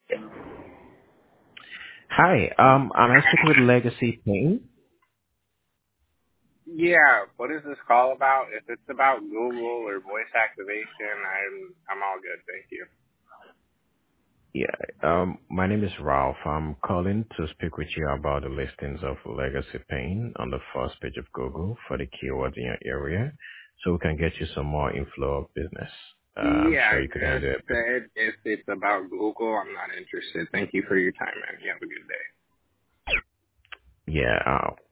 Hi, I'm speaking with Legacy Payne. Yeah, what is this call about? If it's about Google or voice activation, I'm all good, thank you. Yeah, my name is Ralph. I'm calling to speak with you about the listings of Legacy Payne on the first page of Google for the keywords in your area, so we can get you some more inflow of business. I'm Yeah, sure I you could handle just it. said if it's about Google, I'm not interested. Thank you for your time, man. You have a good day. Yeah,